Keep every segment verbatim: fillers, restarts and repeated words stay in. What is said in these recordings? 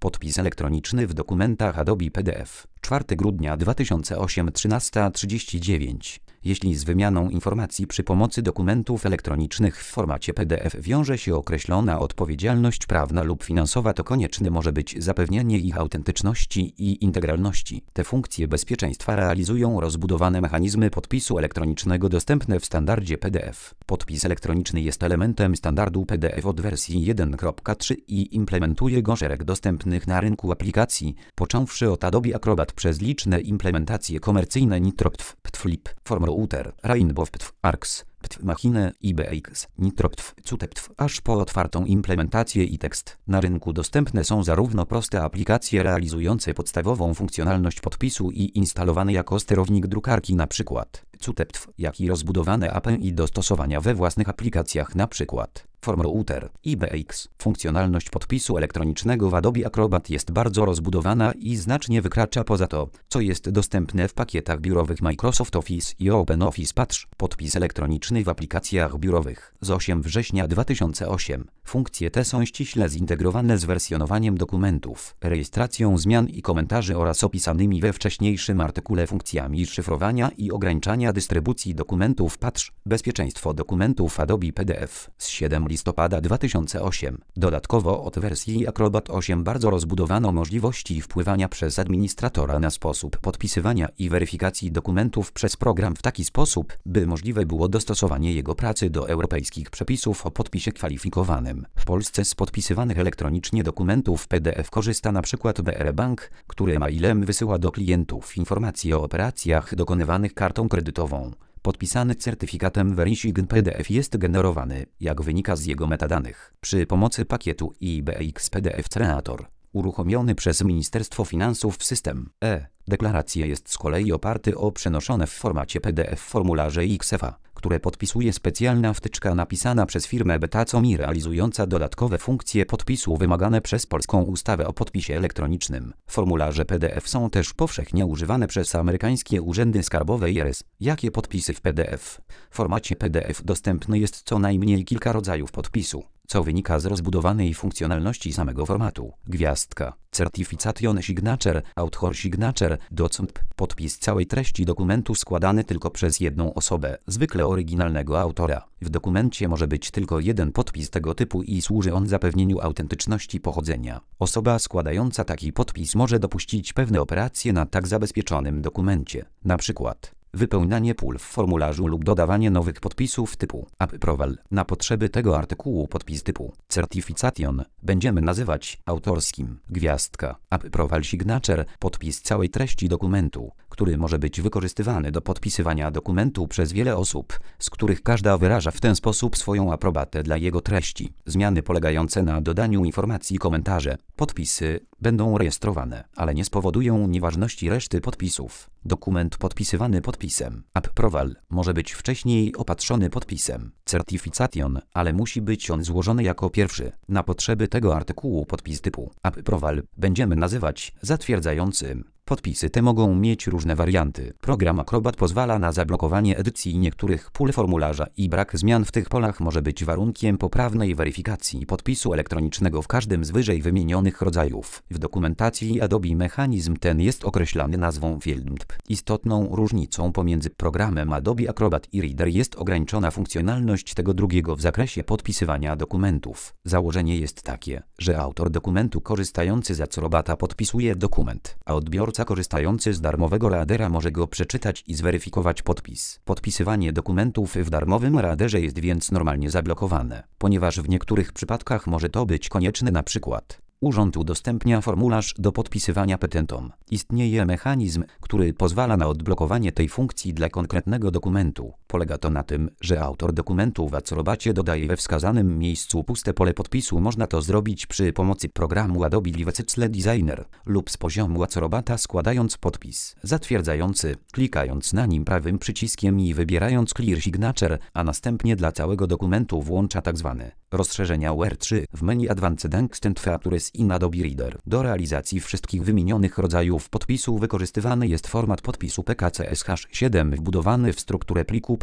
Podpis elektroniczny w dokumentach Adobe P D F. czwartego grudnia dwa tysiące ósmego, trzynasta trzydzieści dziewięć. Jeśli z wymianą informacji przy pomocy dokumentów elektronicznych w formacie P D F wiąże się określona odpowiedzialność prawna lub finansowa, to konieczne może być zapewnienie ich autentyczności i integralności. Te funkcje bezpieczeństwa realizują rozbudowane mechanizmy podpisu elektronicznego dostępne w standardzie P D F. Podpis elektroniczny jest elementem standardu P D F od wersji jeden kropka trzy i implementuje go szereg dostępnych na rynku aplikacji, począwszy od Adobe Acrobat przez liczne implementacje komercyjne NitroPtf, Ptflip, FormRouter, Rainbow Ptf, Arcs, Ptf-Machine, I B X, NitroPtf, CutPtf, aż po otwartą implementację i tekst. Na rynku dostępne są zarówno proste aplikacje realizujące podstawową funkcjonalność podpisu i instalowane jako sterownik drukarki np. CutPtf, jak i rozbudowane A P I do stosowania we własnych aplikacjach np. FormRouter, I B X. Funkcjonalność podpisu elektronicznego w Adobe Acrobat jest bardzo rozbudowana i znacznie wykracza poza to, co jest dostępne w pakietach biurowych Microsoft Office i OpenOffice Patch. Podpis elektroniczny w aplikacjach biurowych. Z ósmego września dwa tysiące ósmego. Funkcje te są ściśle zintegrowane z wersjonowaniem dokumentów, rejestracją zmian i komentarzy oraz opisanymi we wcześniejszym artykule funkcjami szyfrowania i ograniczania dystrybucji dokumentów Patch. Bezpieczeństwo dokumentów Adobe P D F. Z siódmego listopada dwa tysiące ósmego. Dodatkowo od wersji Acrobat osiem bardzo rozbudowano możliwości wpływania przez administratora na sposób podpisywania i weryfikacji dokumentów przez program w taki sposób, by możliwe było dostosowanie jego pracy do europejskich przepisów o podpisie kwalifikowanym. W Polsce z podpisywanych elektronicznie dokumentów P D F korzysta np. B R Bank, który mailem wysyła do klientów informacje o operacjach dokonywanych kartą kredytową. Podpisany certyfikatem Verisign P D F jest generowany, jak wynika z jego metadanych, przy pomocy pakietu I B X P D F Creator, uruchomiony przez Ministerstwo Finansów w system E. Deklaracja jest z kolei oparty o przenoszone w formacie P D F formularze X F A, które podpisuje specjalna wtyczka napisana przez firmę Betacomi realizująca dodatkowe funkcje podpisu wymagane przez polską ustawę o podpisie elektronicznym. Formularze P D F są też powszechnie używane przez amerykańskie urzędy skarbowe I R S. Jakie podpisy w P D F? W formacie P D F dostępne jest co najmniej kilka rodzajów podpisu, co wynika z rozbudowanej funkcjonalności samego formatu. Gwiazdka, Certification Signature, Author Signature, Docump, podpis całej treści dokumentu składany tylko przez jedną osobę, zwykle oryginalnego autora. W dokumencie może być tylko jeden podpis tego typu i służy on zapewnieniu autentyczności pochodzenia. Osoba składająca taki podpis może dopuścić pewne operacje na tak zabezpieczonym dokumencie, na przykład wypełnianie pól w formularzu lub dodawanie nowych podpisów typu approval. Na potrzeby tego artykułu podpis typu Certification będziemy nazywać autorskim. Gwiazdka, approval signature, podpis całej treści dokumentu, który może być wykorzystywany do podpisywania dokumentu przez wiele osób, z których każda wyraża w ten sposób swoją aprobatę dla jego treści. Zmiany polegające na dodaniu informacji i komentarze. Podpisy będą rejestrowane, ale nie spowodują nieważności reszty podpisów. Dokument podpisywany podpisem approval może być wcześniej opatrzony podpisem certification, ale musi być on złożony jako pierwszy. Na potrzeby tego artykułu podpis typu approval będziemy nazywać zatwierdzającym. Podpisy te mogą mieć różne warianty. Program Acrobat pozwala na zablokowanie edycji niektórych pól formularza i brak zmian w tych polach może być warunkiem poprawnej weryfikacji podpisu elektronicznego w każdym z wyżej wymienionych rodzajów. W dokumentacji Adobe mechanizm ten jest określany nazwą FieldMap. Istotną różnicą pomiędzy programem Adobe Acrobat i Reader jest ograniczona funkcjonalność tego drugiego w zakresie podpisywania dokumentów. Założenie jest takie, że autor dokumentu korzystający z Acrobata podpisuje dokument, a odbiorca korzystający z darmowego Readera może go przeczytać i zweryfikować podpis. Podpisywanie dokumentów w darmowym Readerze jest więc normalnie zablokowane, ponieważ w niektórych przypadkach może to być konieczne, na przykład urząd udostępnia formularz do podpisywania petentom. Istnieje mechanizm, który pozwala na odblokowanie tej funkcji dla konkretnego dokumentu. Polega to na tym, że autor dokumentu w Acrobacie dodaje we wskazanym miejscu puste pole podpisu. Można to zrobić przy pomocy programu Adobe Livesecle Designer lub z poziomu Acrobata składając podpis zatwierdzający, klikając na nim prawym przyciskiem i wybierając Clear Signature, a następnie dla całego dokumentu włącza tzw. rozszerzenia U R trzy w menu Advanced Extend Features in Adobe Reader. Do realizacji wszystkich wymienionych rodzajów podpisu wykorzystywany jest format podpisu P K C S H siedem wbudowany w strukturę pliku P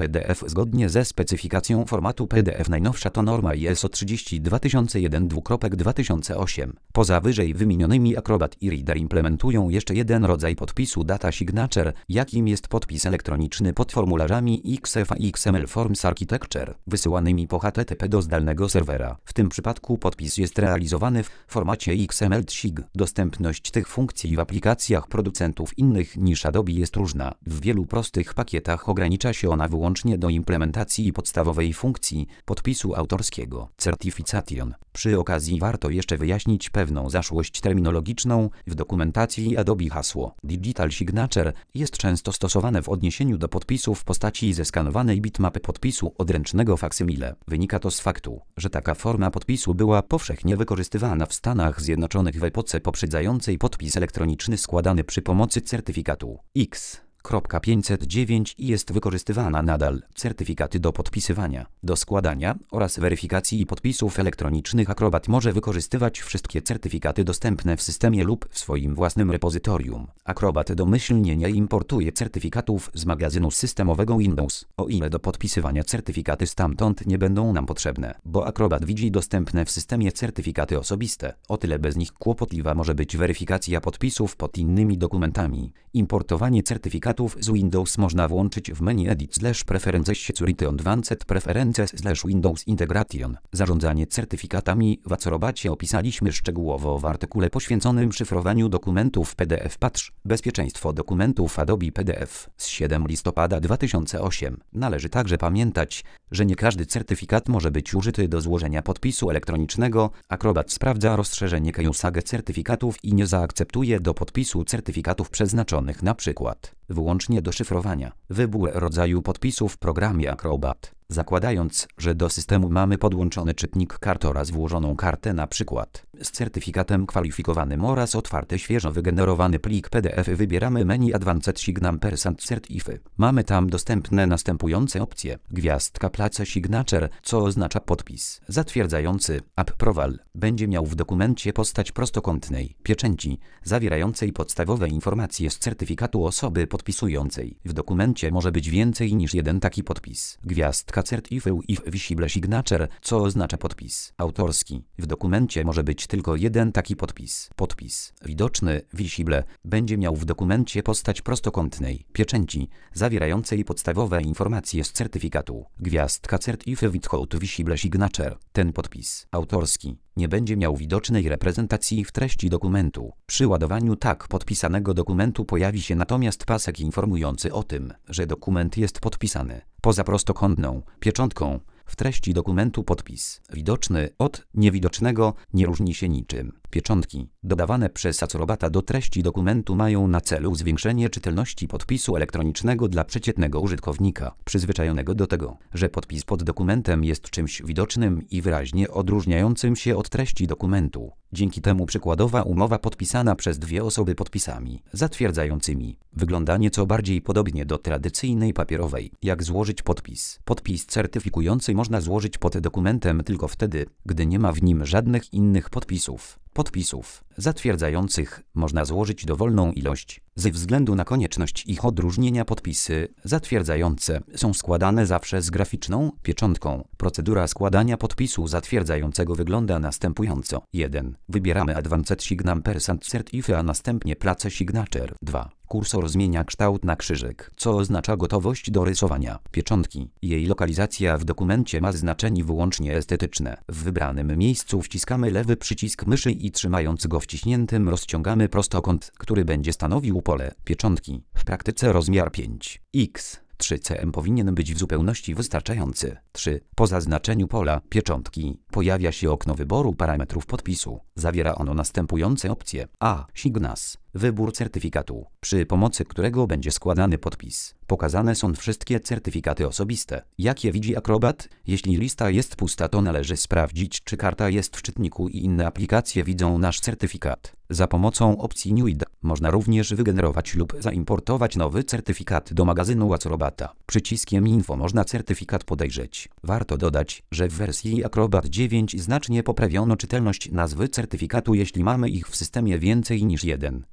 P D F zgodnie ze specyfikacją formatu P D F. Najnowsza to norma I S O trzydzieści dwa tysiące jeden dwa tysiące osiem. Poza wyżej wymienionymi Acrobat i Reader implementują jeszcze jeden rodzaj podpisu Data Signature, jakim jest podpis elektroniczny pod formularzami X F A i X M L Forms Architecture, wysyłanymi po H T T P do zdalnego serwera. W tym przypadku podpis jest realizowany w formacie X M L T S I G. Dostępność tych funkcji w aplikacjach producentów innych niż Adobe jest różna. W wielu prostych pakietach ogranicza się ona wyłącznie do implementacji podstawowej funkcji podpisu autorskiego Certification. Przy okazji warto jeszcze wyjaśnić pewną zaszłość terminologiczną. W dokumentacji Adobe hasło Digital Signature jest często stosowane w odniesieniu do podpisu w postaci zeskanowanej bitmapy podpisu odręcznego faksymile. Wynika to z faktu, że taka forma podpisu była powszechnie wykorzystywana w Stanach Zjednoczonych w epoce poprzedzającej podpis elektroniczny składany przy pomocy certyfikatu X pięćset dziewięć i jest wykorzystywana nadal. Certyfikaty do podpisywania, do składania oraz weryfikacji podpisów elektronicznych Acrobat może wykorzystywać wszystkie certyfikaty dostępne w systemie lub w swoim własnym repozytorium. Acrobat domyślnie nie importuje certyfikatów z magazynu systemowego Windows, o ile do podpisywania certyfikaty stamtąd nie będą nam potrzebne, bo Acrobat widzi dostępne w systemie certyfikaty osobiste. O tyle bez nich kłopotliwa może być weryfikacja podpisów pod innymi dokumentami. Importowanie certyfikatów z Windows można włączyć w menu Edit slash Preferences Security Advanced Preferences slash Windows Integration. Zarządzanie certyfikatami w Acrobacie opisaliśmy szczegółowo w artykule poświęconym szyfrowaniu dokumentów P D F. Patrz, bezpieczeństwo dokumentów Adobe P D F z siódmego listopada dwa tysiące ósmego. Należy także pamiętać, że nie każdy certyfikat może być użyty do złożenia podpisu elektronicznego. Acrobat sprawdza rozszerzenie usage certyfikatów i nie zaakceptuje do podpisu certyfikatów przeznaczonych na przykład wyłącznie do szyfrowania. Wybór rodzaju podpisu w programie Acrobat. Zakładając, że do systemu mamy podłączony czytnik kart oraz włożoną kartę na przykład z certyfikatem kwalifikowanym oraz otwarty świeżo wygenerowany plik P D F, wybieramy menu Advanced Sign Percent Certify. Mamy tam dostępne następujące opcje. Gwiazdka Place Signature, co oznacza podpis zatwierdzający. Approval będzie miał w dokumencie postać prostokątnej pieczęci zawierającej podstawowe informacje z certyfikatu osoby podpisującej. W dokumencie może być więcej niż jeden taki podpis. Gwiazdka Certify if Visible Signature, co oznacza podpis autorski. W dokumencie może być tylko jeden taki podpis. Podpis widoczny, visible, będzie miał w dokumencie postać prostokątnej pieczęci zawierającej podstawowe informacje z certyfikatu. Gwiazdka Certify without Visible Signature. Ten podpis autorski nie będzie miał widocznej reprezentacji w treści dokumentu. Przy ładowaniu tak podpisanego dokumentu pojawi się natomiast pasek informujący o tym, że dokument jest podpisany. Poza prostokątną pieczątką w treści dokumentu podpis widoczny od niewidocznego nie różni się niczym. Pieczątki dodawane przez Acrobata do treści dokumentu mają na celu zwiększenie czytelności podpisu elektronicznego dla przeciętnego użytkownika, przyzwyczajonego do tego, że podpis pod dokumentem jest czymś widocznym i wyraźnie odróżniającym się od treści dokumentu. Dzięki temu przykładowa umowa podpisana przez dwie osoby podpisami zatwierdzającymi wygląda nieco bardziej podobnie do tradycyjnej papierowej. Jak złożyć podpis? Podpis certyfikujący można złożyć pod dokumentem tylko wtedy, gdy nie ma w nim żadnych innych podpisów. Podpisów zatwierdzających można złożyć dowolną ilość. Ze względu na konieczność ich odróżnienia podpisy zatwierdzające są składane zawsze z graficzną pieczątką. Procedura składania podpisu zatwierdzającego wygląda następująco. jeden. Wybieramy Advanced Sign Percent Certify, a następnie Place Signature. dwa. Kursor zmienia kształt na krzyżyk, co oznacza gotowość do rysowania pieczątki. Jej lokalizacja w dokumencie ma znaczenie wyłącznie estetyczne. W wybranym miejscu wciskamy lewy przycisk myszy i trzymając go wciśniętym rozciągamy prostokąt, który będzie stanowił pole pieczątki. W praktyce rozmiar pięć iks trzy cm powinien być w zupełności wystarczający. trzy. Po zaznaczeniu pola pieczątki pojawia się okno wyboru parametrów podpisu. Zawiera ono następujące opcje. A. Signas. Wybór certyfikatu, przy pomocy którego będzie składany podpis. Pokazane są wszystkie certyfikaty osobiste, jakie widzi Acrobat. Jeśli lista jest pusta, to należy sprawdzić, czy karta jest w czytniku i inne aplikacje widzą nasz certyfikat. Za pomocą opcji New I D można również wygenerować lub zaimportować nowy certyfikat do magazynu Acrobata. Przyciskiem Info można certyfikat podejrzeć. Warto dodać, że w wersji Acrobat dziewięć znacznie poprawiono czytelność nazwy certyfikatu, jeśli mamy ich w systemie więcej niż jeden. B.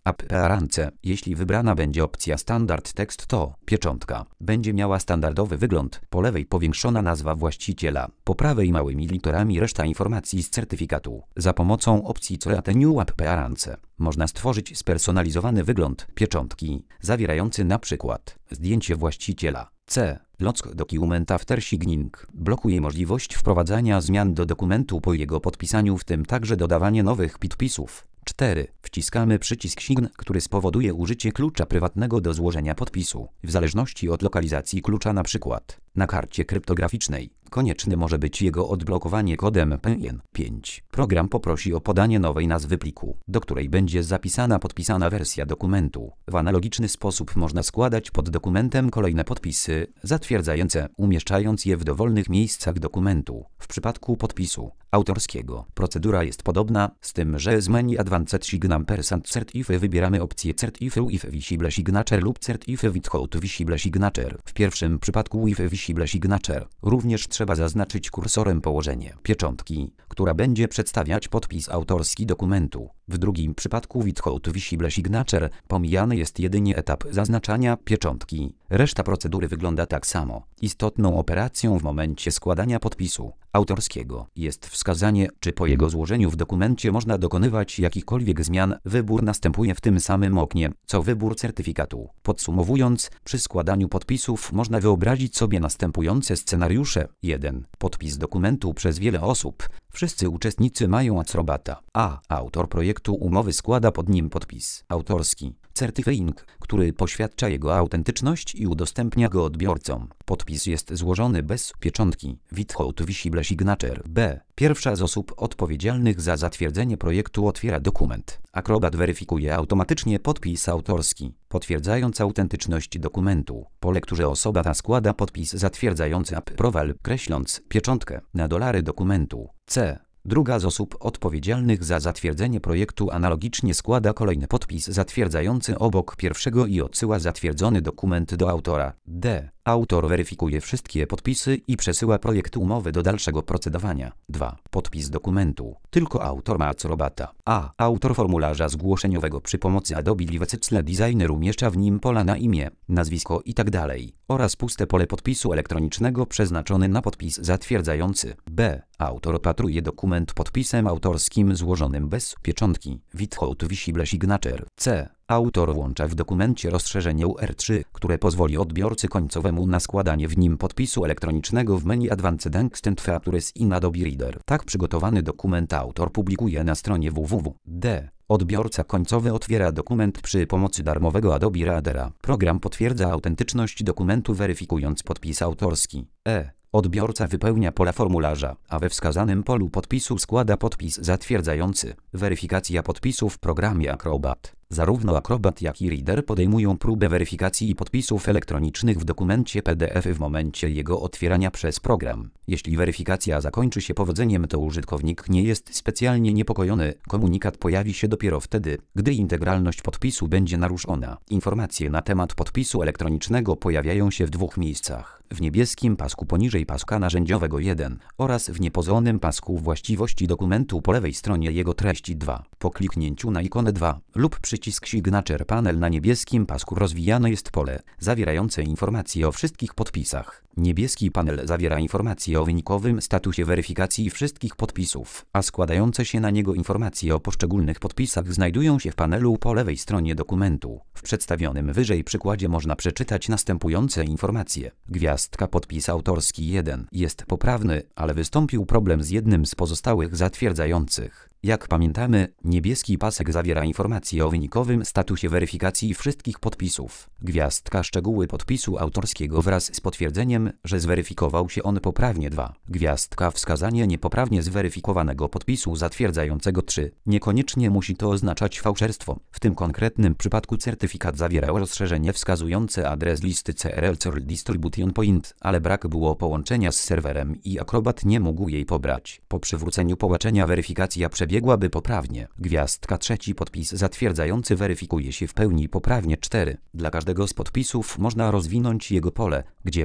Appearance. Jeśli wybrana będzie opcja Standard Text, to pieczątka będzie miała standardowy wygląd. Po lewej powiększona nazwa właściciela, po prawej małymi literami reszta informacji z certyfikatu. Za pomocą opcji Create New Appearance można stworzyć spersonalizowany wygląd pieczątki, zawierający na przykład zdjęcie właściciela. C. Lock Document After Signing blokuje możliwość wprowadzania zmian do dokumentu po jego podpisaniu, w tym także dodawanie nowych podpisów. cztery. Wciskamy przycisk Sign, który spowoduje użycie klucza prywatnego do złożenia podpisu. W zależności od lokalizacji klucza, np. na karcie kryptograficznej, konieczne może być jego odblokowanie kodem P I N. pięć. Program poprosi o podanie nowej nazwy pliku, do której będzie zapisana podpisana wersja dokumentu. W analogiczny sposób można składać pod dokumentem kolejne podpisy zatwierdzające, umieszczając je w dowolnych miejscach dokumentu. W przypadku podpisu autorskiego procedura jest podobna, z tym że z menu Advanced Signature Certify wybieramy opcję Certify with Visible Signature lub Certify without Visible Signature. W pierwszym przypadku with Visible Signature również trzeba zaznaczyć kursorem położenie pieczątki, która będzie przedstawiać podpis autorski dokumentu. W drugim przypadku without Visible Signature pomijany jest jedynie etap zaznaczania pieczątki. Reszta procedury wygląda tak samo. Istotną operacją w momencie składania podpisu autorskiego jest wskazanie, czy po jego złożeniu w dokumencie można dokonywać jakichkolwiek zmian. Wybór następuje w tym samym oknie, co wybór certyfikatu. Podsumowując, przy składaniu podpisów można wyobrazić sobie następujące scenariusze. jeden. Podpis dokumentu przez wiele osób. Wszyscy uczestnicy mają Acrobata. A. Autor projektu umowy składa pod nim podpis autorski, certifying, który poświadcza jego autentyczność i udostępnia go odbiorcom. Podpis jest złożony bez pieczątki, without visible signature. B. Pierwsza z osób odpowiedzialnych za zatwierdzenie projektu otwiera dokument. Acrobat weryfikuje automatycznie podpis autorski, potwierdzając autentyczność dokumentu. Po lekturze osoba ta składa podpis zatwierdzający approval, kreśląc pieczątkę na dolary dokumentu. C. Druga z osób odpowiedzialnych za zatwierdzenie projektu analogicznie składa kolejny podpis zatwierdzający obok pierwszego i odsyła zatwierdzony dokument do autora. D. Autor weryfikuje wszystkie podpisy i przesyła projekt umowy do dalszego procedowania. dwa. Podpis dokumentu. Tylko autor ma Acrobata. A. Autor formularza zgłoszeniowego przy pomocy Adobe Livesetle Designer umieszcza w nim pola na imię, nazwisko itd. oraz puste pole podpisu elektronicznego przeznaczone na podpis zatwierdzający. B. Autor opatruje dokument podpisem autorskim złożonym bez pieczątki, without visible signature. C. Autor włącza w dokumencie rozszerzenie U R trzy, które pozwoli odbiorcy końcowemu na składanie w nim podpisu elektronicznego w menu Advanced Extend Features in Adobe Reader. Tak przygotowany dokument autor publikuje na stronie www. D. Odbiorca końcowy otwiera dokument przy pomocy darmowego Adobe Readera. Program potwierdza autentyczność dokumentu weryfikując podpis autorski. E. Odbiorca wypełnia pola formularza, a we wskazanym polu podpisu składa podpis zatwierdzający. Weryfikacja podpisu w programie Acrobat. Zarówno Acrobat, jak i Reader podejmują próbę weryfikacji podpisów elektronicznych w dokumencie P D F w momencie jego otwierania przez program. Jeśli weryfikacja zakończy się powodzeniem, to użytkownik nie jest specjalnie niepokojony. Komunikat pojawi się dopiero wtedy, gdy integralność podpisu będzie naruszona. Informacje na temat podpisu elektronicznego pojawiają się w dwóch miejscach. W niebieskim pasku poniżej paska narzędziowego jeden oraz w niepozolonym pasku właściwości dokumentu po lewej stronie jego treści dwa. Po kliknięciu na ikonę dwa lub przycisk Signature Panel na niebieskim pasku rozwijane jest pole zawierające informacje o wszystkich podpisach. Niebieski panel zawiera informacje o wynikowym statusie weryfikacji wszystkich podpisów, a składające się na niego informacje o poszczególnych podpisach znajdują się w panelu po lewej stronie dokumentu. W przedstawionym wyżej przykładzie można przeczytać następujące informacje. Gwiazdka podpis autorski jeden jest poprawny, ale wystąpił problem z jednym z pozostałych zatwierdzających. Jak pamiętamy, niebieski pasek zawiera informacje o wynikowym statusie weryfikacji wszystkich podpisów. Gwiazdka szczegóły podpisu autorskiego wraz z potwierdzeniem, że zweryfikował się on poprawnie dwa. Gwiazdka wskazanie niepoprawnie zweryfikowanego podpisu zatwierdzającego trzy. Niekoniecznie musi to oznaczać fałszerstwo. W tym konkretnym przypadku certyfikat zawierał rozszerzenie wskazujące adres listy C R L Curl Distribution Point, ale brak było połączenia z serwerem i Acrobat nie mógł jej pobrać. Po przywróceniu połączenia weryfikacja przebiegłaby poprawnie. Gwiazdka trzeci podpis zatwierdzający weryfikuje się w pełni poprawnie cztery. Dla każdego z podpisów można rozwinąć jego pole, gdzie przedstawione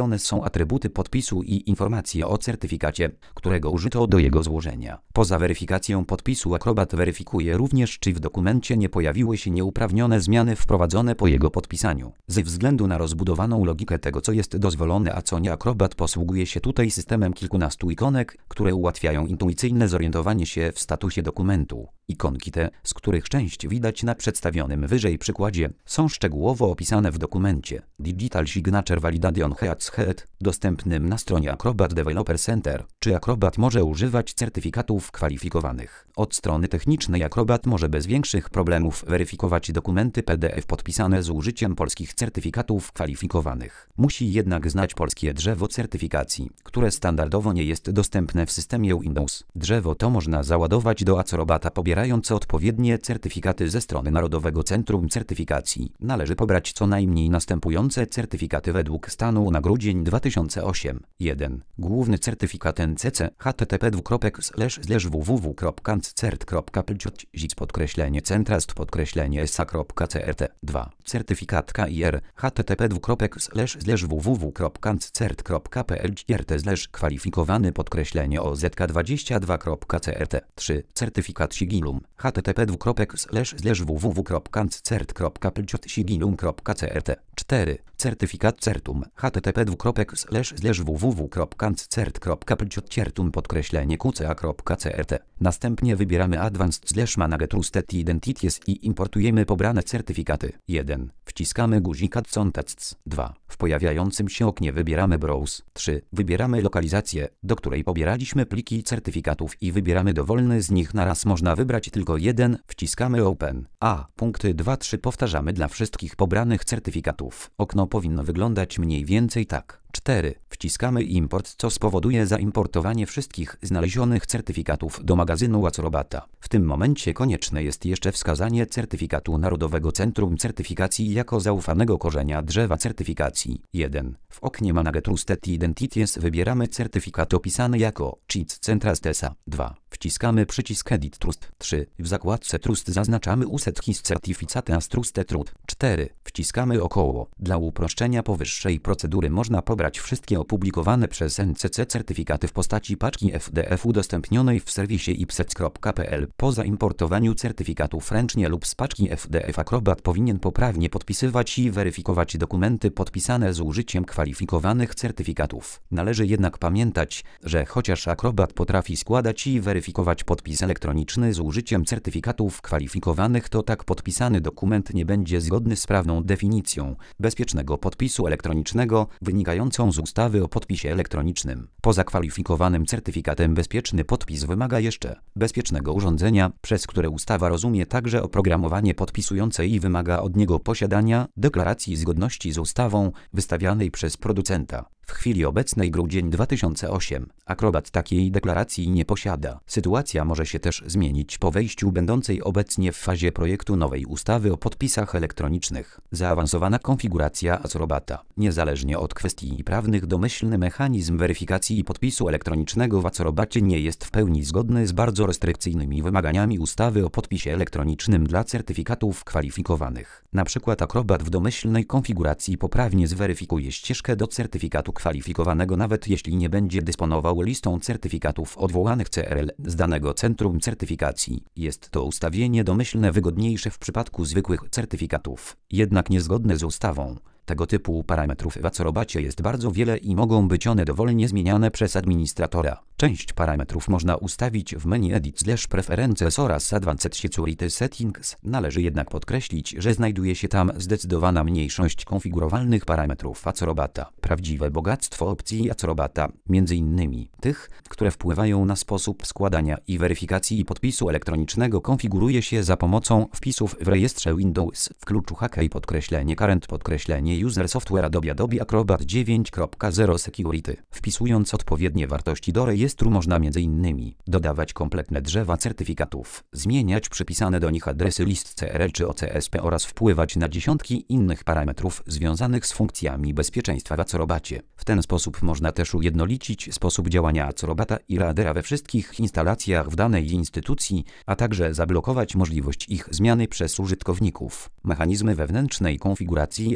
przedstawione są atrybuty podpisu i informacje o certyfikacie, którego użyto do jego złożenia. Poza weryfikacją podpisu Acrobat weryfikuje również, czy w dokumencie nie pojawiły się nieuprawnione zmiany wprowadzone po jego podpisaniu. Ze względu na rozbudowaną logikę tego, co jest dozwolone, a co nie, Acrobat posługuje się tutaj systemem kilkunastu ikonek, które ułatwiają intuicyjne zorientowanie się w statusie dokumentu. Ikonki te, z których część widać na przedstawionym wyżej przykładzie, są szczegółowo opisane w dokumencie Digital Signature Validation Head, dostępnym na stronie Acrobat Developer Center. Czy Acrobat może używać certyfikatów kwalifikowanych? Od strony technicznej Acrobat może bez większych problemów weryfikować dokumenty P D F podpisane z użyciem polskich certyfikatów kwalifikowanych. Musi jednak znać polskie drzewo certyfikacji, które standardowo nie jest dostępne w systemie Windows. Drzewo to można załadować do Acrobata pobierając odpowiednie certyfikaty ze strony Narodowego Centrum Certyfikacji. Należy pobrać co najmniej następujące certyfikaty według stanu na grudzień dwa tysiące ósmego. jeden. Główny certyfikat N C C H T T P slash w w w kropka cert kropka p l zic podkreślenie centrast podkreślenie s a kropka c r t. dwa. Certyfikat K I R H T T P slash w w w kropka cert kropka p l slash kwalifikowany podkreślenie o z k dwadzieścia dwa kropka c r t. trzy. Certyfikat Sigillum H T T P slash w w w kropka cert kropka p l sigillum kropka c r t. cztery. Certyfikat Certum H T T P slash w w w kropka cert kropka p l certum podkreślenie q c a kropka c r t. Następnie wybieramy Advanced slash Manage Trusted Identities i importujemy pobrane certyfikaty. jeden. Wciskamy guzik Add Contexts. dwa. W pojawiającym się oknie wybieramy Browse. trzy. Wybieramy lokalizację, do której pobieraliśmy pliki certyfikatów i wybieramy dowolny z nich naraz. Można wybrać tylko jeden. Wciskamy Open. A. Punkty dwa trzy powtarzamy dla wszystkich pobranych certyfikatów. Okno powinno wyglądać mniej więcej tak. cztery. Wciskamy Import, co spowoduje zaimportowanie wszystkich znalezionych certyfikatów do magazynu Acrobata. W tym momencie konieczne jest jeszcze wskazanie certyfikatu Narodowego Centrum Certyfikacji jako zaufanego korzenia drzewa certyfikacji. jeden. W oknie Manage Trusted Identities wybieramy certyfikat opisany jako Cheats Centrast S A. dwa. Wciskamy przycisk Edit Trust. trzy. W zakładce Trust zaznaczamy Uset His Certificate as Trusted Root. cztery. Wciskamy około. Dla uproszczenia powyższej procedury można pobrać wszystkie opublikowane przez N C C certyfikaty w postaci paczki F D F udostępnionej w serwisie ipsec kropka p l. Po zaimportowaniu certyfikatów ręcznie lub z paczki F D F Acrobat powinien poprawnie podpisywać i weryfikować dokumenty podpisane z użyciem kwalifikowanych certyfikatów. Należy jednak pamiętać, że chociaż Acrobat potrafi składać i weryfikować podpis elektroniczny z użyciem certyfikatów kwalifikowanych, to tak podpisany dokument nie będzie zgodny z prawną definicją bezpiecznego podpisu elektronicznego wynikającą z ustawy o podpisie elektronicznym. Poza kwalifikowanym certyfikatem bezpieczny podpis wymaga jeszcze bezpiecznego urządzenia, przez które ustawa rozumie także oprogramowanie podpisujące i wymaga od niego posiadania deklaracji zgodności z ustawą wystawianej przez producenta. W chwili obecnej grudzień dwa tysiące ósmego. Acrobat takiej deklaracji nie posiada. Sytuacja może się też zmienić po wejściu będącej obecnie w fazie projektu nowej ustawy o podpisach elektronicznych. Zaawansowana konfiguracja Acrobata. Niezależnie od kwestii prawnych, domyślny mechanizm weryfikacji i podpisu elektronicznego w Acrobacie nie jest w pełni zgodny z bardzo restrykcyjnymi wymaganiami ustawy o podpisie elektronicznym dla certyfikatów kwalifikowanych. Na przykład Acrobat w domyślnej konfiguracji poprawnie zweryfikuje ścieżkę do certyfikatu kwalifikowanego, nawet jeśli nie będzie dysponował listą certyfikatów odwołanych C R L z danego centrum certyfikacji. Jest to ustawienie domyślne wygodniejsze w przypadku zwykłych certyfikatów, jednak niezgodne z ustawą. Tego typu parametrów w Acrobacie jest bardzo wiele i mogą być one dowolnie zmieniane przez administratora. Część parametrów można ustawić w menu Edit slash Preferences oraz Advanced Security Settings. Należy jednak podkreślić, że znajduje się tam zdecydowana mniejszość konfigurowalnych parametrów Acrobata. Prawdziwe bogactwo opcji Acrobata, między innymi tych, które wpływają na sposób składania i weryfikacji podpisu elektronicznego, konfiguruje się za pomocą wpisów w rejestrze Windows w kluczu H K I podkreślenie Current podkreślenie User Software Adobe Adobe Acrobat dziewięć kropka zero Security. Wpisując odpowiednie wartości do rejestru można m.in. dodawać kompletne drzewa certyfikatów, zmieniać przypisane do nich adresy list C R L czy O C S P oraz wpływać na dziesiątki innych parametrów związanych z funkcjami bezpieczeństwa w Acrobacie. W ten sposób można też ujednolicić sposób działania Acrobata i Radera we wszystkich instalacjach w danej instytucji, a także zablokować możliwość ich zmiany przez użytkowników. Mechanizmy wewnętrznej konfiguracji Acrobata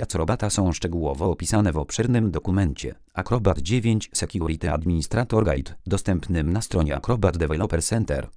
ryzyka są szczegółowo opisane w obszernym dokumencie Acrobat dziewięć Security Administrator Guide, dostępnym na stronie Acrobat Developer Center.